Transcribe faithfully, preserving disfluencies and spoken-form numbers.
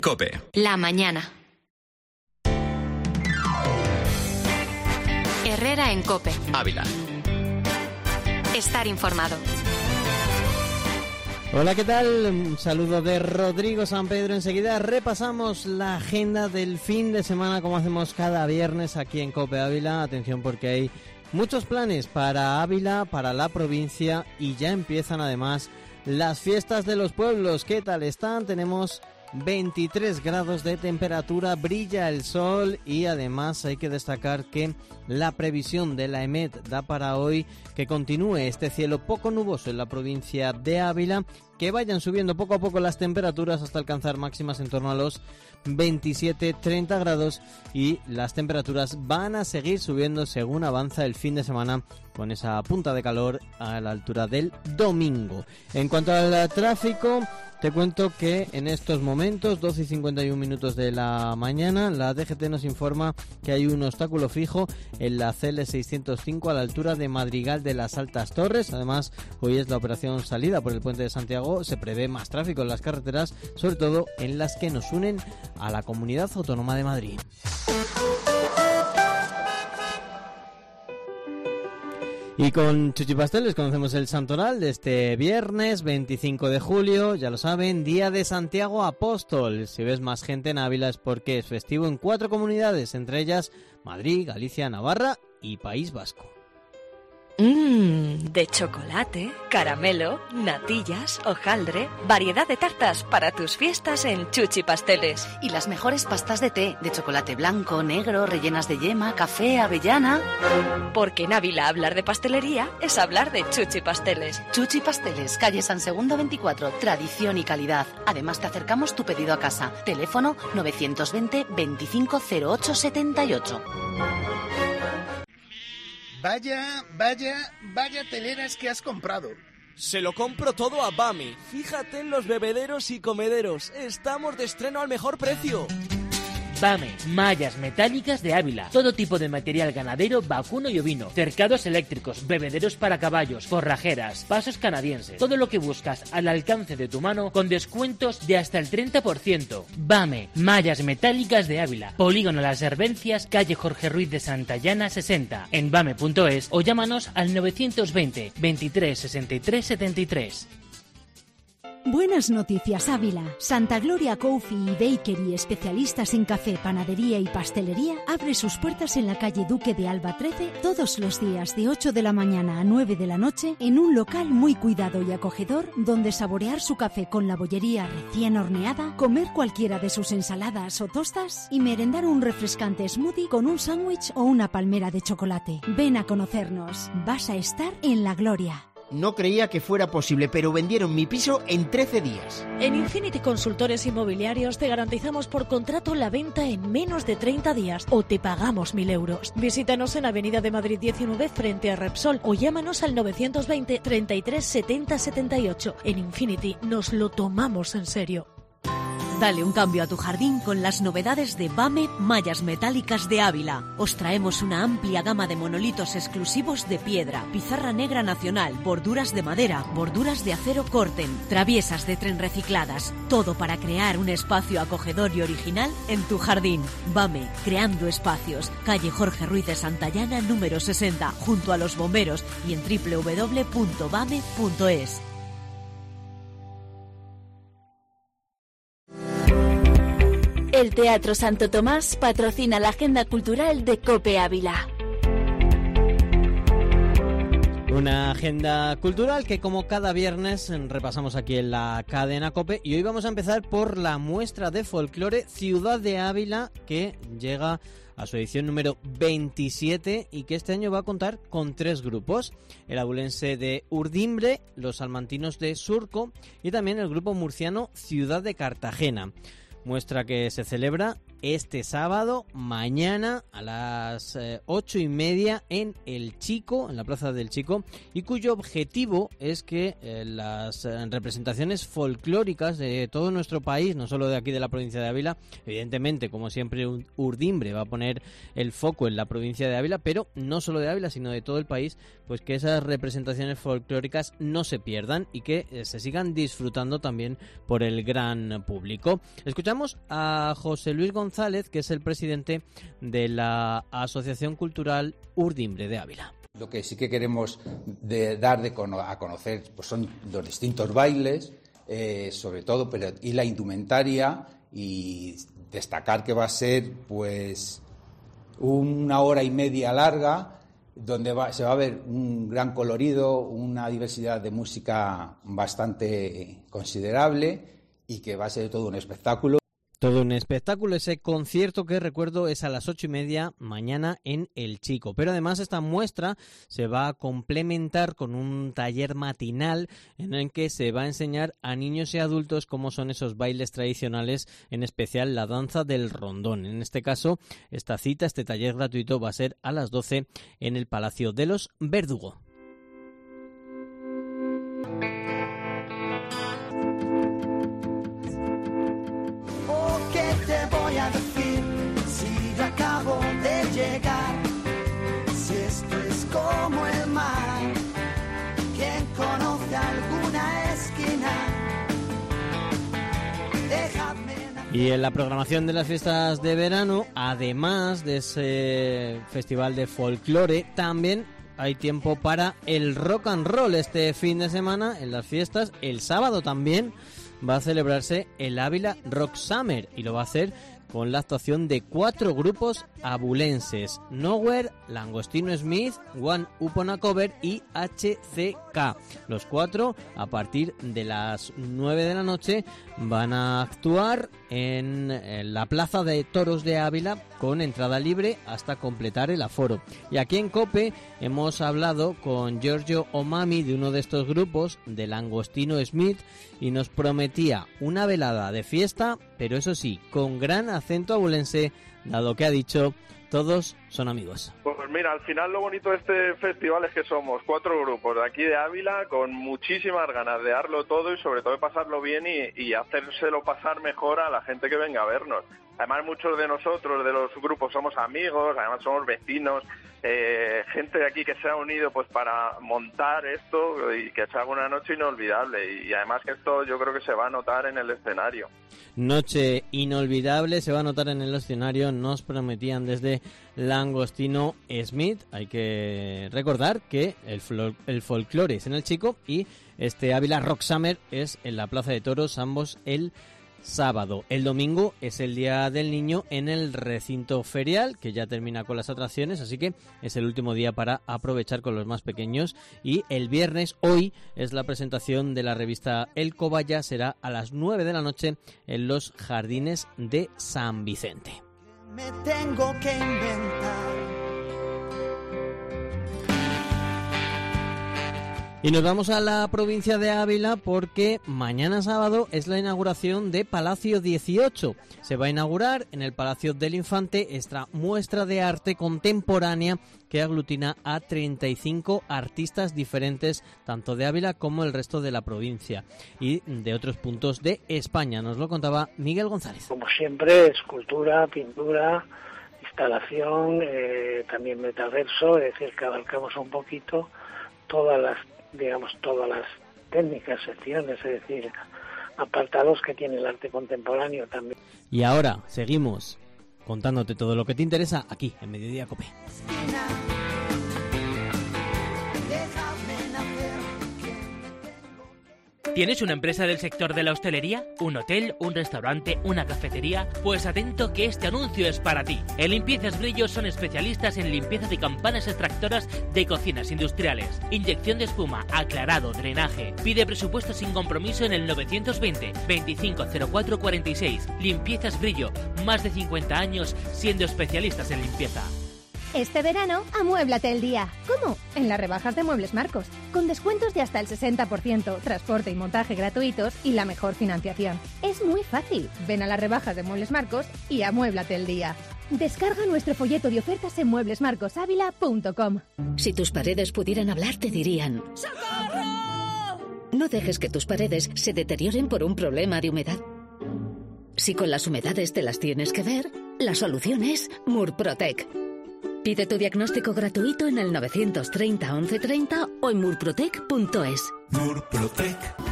COPE. La mañana. Herrera en COPE. Ávila. Estar informado. Hola, ¿qué tal? Un saludo de Rodrigo San Pedro. Enseguida repasamos la agenda del fin de semana como hacemos cada viernes aquí en COPE Ávila. Atención porque hay muchos planes para Ávila, para la provincia y ya empiezan además las fiestas de los pueblos. ¿Qué tal están? Tenemos veintitrés grados de temperatura, brilla el sol y además hay que destacar que la previsión de la EMET da para hoy que continúe este cielo poco nuboso en la provincia de Ávila, que vayan subiendo poco a poco las temperaturas hasta alcanzar máximas en torno a los veintisiete treinta grados y las temperaturas van a seguir subiendo según avanza el fin de semana con esa punta de calor a la altura del domingo. En cuanto al tráfico, te cuento que en estos momentos, doce y cincuenta y un minutos de la mañana, la D G T nos informa que hay un obstáculo fijo en la C L seiscientos cinco a la altura de Madrigal de las Altas Torres. Además, hoy es la operación salida por el puente de Santiago. Se prevé más tráfico en las carreteras, sobre todo en las que nos unen a la Comunidad Autónoma de Madrid. Y con Chuchi Pasteles conocemos el santoral de este viernes veinticinco de julio, ya lo saben, Día de Santiago Apóstol. Si ves más gente en Ávila es porque es festivo en cuatro comunidades, entre ellas Madrid, Galicia, Navarra y País Vasco. Mmm, de chocolate, caramelo, natillas, hojaldre, variedad de tartas para tus fiestas en Chuchi Pasteles. Y las mejores pastas de té, de chocolate blanco, negro, rellenas de yema, café, avellana. Porque en Ávila hablar de pastelería es hablar de Chuchi Pasteles. Chuchi Pasteles, calle San Segundo veinticuatro, tradición y calidad. Además te acercamos tu pedido a casa. Teléfono novecientos veinte veinticinco cero ocho setenta y ocho. Vaya, vaya, vaya teleras que has comprado. Se lo compro todo a Bami. Fíjate en los bebederos y comederos. Estamos de estreno al mejor precio. Bame, mallas metálicas de Ávila, todo tipo de material ganadero, vacuno y ovino, cercados eléctricos, bebederos para caballos, forrajeras, pasos canadienses, todo lo que buscas al alcance de tu mano con descuentos de hasta el treinta por ciento. Bame, mallas metálicas de Ávila, Polígono Las Herbencias, calle Jorge Ruiz de Santayana sesenta, en bame punto es o llámanos al novecientos veinte veintitrés sesenta y tres setenta y tres. Buenas noticias, Ávila. Santa Gloria Coffee y Bakery, especialistas en café, panadería y pastelería, abre sus puertas en la calle Duque de Alba trece todos los días de ocho de la mañana a nueve de la noche en un local muy cuidado y acogedor donde saborear su café con la bollería recién horneada, comer cualquiera de sus ensaladas o tostas y merendar un refrescante smoothie con un sándwich o una palmera de chocolate. Ven a conocernos. Vas a estar en la gloria. No creía que fuera posible, pero vendieron mi piso en trece días. En Infinity Consultores Inmobiliarios te garantizamos por contrato la venta en menos de treinta días o te pagamos mil euros. Visítanos en Avenida de Madrid diecinueve frente a Repsol o llámanos al novecientos veinte treinta y tres setenta setenta y ocho. En Infinity nos lo tomamos en serio. Dale un cambio a tu jardín con las novedades de Bame Mallas Metálicas de Ávila. Os traemos una amplia gama de monolitos exclusivos de piedra, pizarra negra nacional, borduras de madera, borduras de acero Corten, traviesas de tren recicladas. Todo para crear un espacio acogedor y original en tu jardín. Bame, creando espacios. Calle Jorge Ruiz de Santayana, número sesenta, junto a los bomberos y en doble u doble u doble u punto bame punto es. El Teatro Santo Tomás patrocina la agenda cultural de COPE Ávila. Una agenda cultural que como cada viernes repasamos aquí en la cadena COPE y hoy vamos a empezar por la muestra de folclore Ciudad de Ávila que llega a su edición número veintisiete y que este año va a contar con tres grupos: el abulense de Urdimbre, los salmantinos de Surco y también el grupo murciano Ciudad de Cartagena. Muestra que se celebra este sábado, mañana a las eh, ocho y media en El Chico, en la Plaza del Chico, y cuyo objetivo es que eh, las eh, representaciones folclóricas de todo nuestro país, no solo de aquí de la provincia de Ávila, evidentemente, como siempre, Urdimbre va a poner el foco en la provincia de Ávila, pero no solo de Ávila, sino de todo el país, pues que esas representaciones folclóricas no se pierdan y que eh, se sigan disfrutando también por el gran público. Escuchamos a José Luis González, que es el presidente de la Asociación Cultural Urdimbre de Ávila. Lo que sí que queremos de, dar de cono, a conocer pues son los distintos bailes, eh, sobre todo, pero y la indumentaria, y destacar que va a ser pues una hora y media larga, donde va, se va a ver un gran colorido, una diversidad de música bastante considerable y que va a ser todo un espectáculo. Todo un espectáculo. Ese concierto que recuerdo es a las ocho y media mañana en El Chico. Pero además esta muestra se va a complementar con un taller matinal en el que se va a enseñar a niños y adultos cómo son esos bailes tradicionales, en especial la danza del rondón. En este caso, esta cita, este taller gratuito va a ser a las doce en el Palacio de los Verdugo. Decir, si yo acabo de llegar, si esto es como el mar, quien conoce alguna esquina, déjame. Y en la programación de las fiestas de verano, además de ese festival de folclore, también hay tiempo para el rock and roll este fin de semana en las fiestas. El sábado también va a celebrarse el Ávila Rock Summer y lo va a hacer con la actuación de cuatro grupos abulenses: Nowhere, Langostino Smith, One Upon a Cover y H C K. Los cuatro, a partir de las nueve de la noche, van a actuar en, en la Plaza de Toros de Ávila con entrada libre hasta completar el aforo. Y aquí en COPE hemos hablado con Giorgio Omami de uno de estos grupos, de Langostino Smith, y nos prometía una velada de fiesta, pero eso sí, con gran acento abulense, dado que ha dicho todos son amigos. Pues mira, al final lo bonito de este festival es que somos cuatro grupos de aquí de Ávila con muchísimas ganas de darlo todo y sobre todo de pasarlo bien y, y hacérselo pasar mejor a la gente que venga a vernos. Además, muchos de nosotros, de los grupos, somos amigos, además somos vecinos, eh, gente de aquí que se ha unido pues para montar esto y que se haga una noche inolvidable. Y además que esto yo creo que se va a notar en el escenario. Noche inolvidable, se va a notar en el escenario, nos prometían desde Langostino Smith. Hay que recordar que el, fol- el folclore es en El Chico y este Ávila Rock Summer es en la Plaza de Toros, ambos el sábado. El domingo es el Día del Niño en el recinto ferial, que ya termina con las atracciones, así que es el último día para aprovechar con los más pequeños. Y el viernes, hoy, es la presentación de la revista El Cobaya, será a las nueve de la noche en los Jardines de San Vicente. Me tengo que inventar. Y nos vamos a la provincia de Ávila porque mañana sábado es la inauguración de Palacio dieciocho. Se va a inaugurar en el Palacio del Infante esta muestra de arte contemporánea que aglutina a treinta y cinco artistas diferentes, tanto de Ávila como el resto de la provincia y de otros puntos de España. Nos lo contaba Miguel González. Como siempre, escultura, pintura, instalación, eh, también metaverso, es decir, que abarcamos un poquito todas las digamos, todas las técnicas, secciones, es decir, apartados que tiene el arte contemporáneo también. Y ahora seguimos contándote todo lo que te interesa aquí en Mediodía COPE. ¿Tienes una empresa del sector de la hostelería? ¿Un hotel? ¿Un restaurante? ¿Una cafetería? Pues atento que este anuncio es para ti. En Limpiezas Brillo son especialistas en limpieza de campanas extractoras de cocinas industriales, inyección de espuma, aclarado, drenaje. Pide presupuesto sin compromiso en el novecientos veinte, veinticinco cero cuatro cuarenta y seis. Limpiezas Brillo, más de cincuenta años siendo especialistas en limpieza. Este verano, amuéblate el día. ¿Cómo? En las rebajas de Muebles Marcos. Con descuentos de hasta el sesenta por ciento, transporte y montaje gratuitos y la mejor financiación. Es muy fácil. Ven a las rebajas de Muebles Marcos y amuéblate el día. Descarga nuestro folleto de ofertas en muebles marcos ávila punto com. Si tus paredes pudieran hablar, te dirían: ¡socorro! No dejes que tus paredes se deterioren por un problema de humedad. Si con las humedades te las tienes que ver, la solución es Murprotec. Pide tu diagnóstico gratuito en el novecientos treinta once treinta o en murprotec punto es. Murprotec.